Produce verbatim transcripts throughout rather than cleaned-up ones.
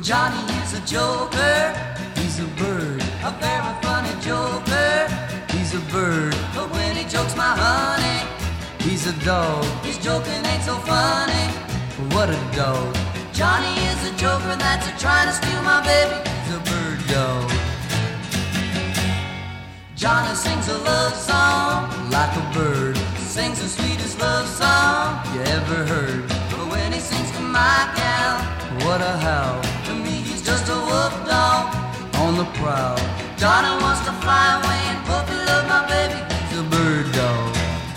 Johnny is a joker, he's a bird, a very funny joker, he's a bird. But when he jokes my honey, he's a dog, his joking ain't so funny. What a dog. Johnny is a joker that's a trying to steal my baby, he's a bird dog. Johnny sings a love song like a bird, sings the sweetest love song you ever heard. But when he sings to my gal, what a howl. To me he's just a wolf dog on the prowl. Johnny wants to fly away and puppy love my baby, he's a bird dog.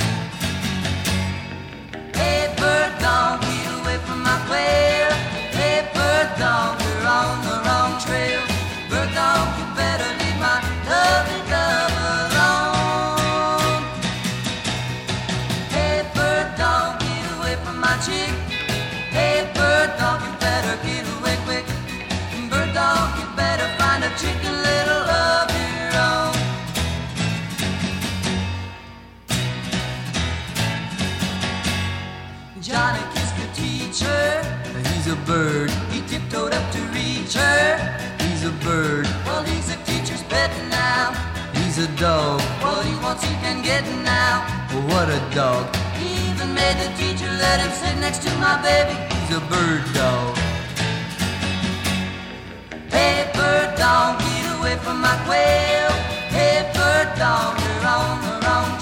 Hey bird dog, get away from my quail. Hey bird dog, you're on the wrong trail. Bird dog, you better leave my lovely dove alone. Hey bird dog, get away from my chick. Hey bird dog, you better get away quick. Bird dog, you better find a chicken little of your own. Johnny kissed the teacher, he's a bird. He tiptoed up to reach her, he's a bird. Well, he's a teacher's pet now, he's a dog. What he wants he can get now. What a dog. He even made the teacher let him sit next to my baby, he's a bird dog. Hey bird dog, get away from my quail. Hey bird dog, you're on the wrong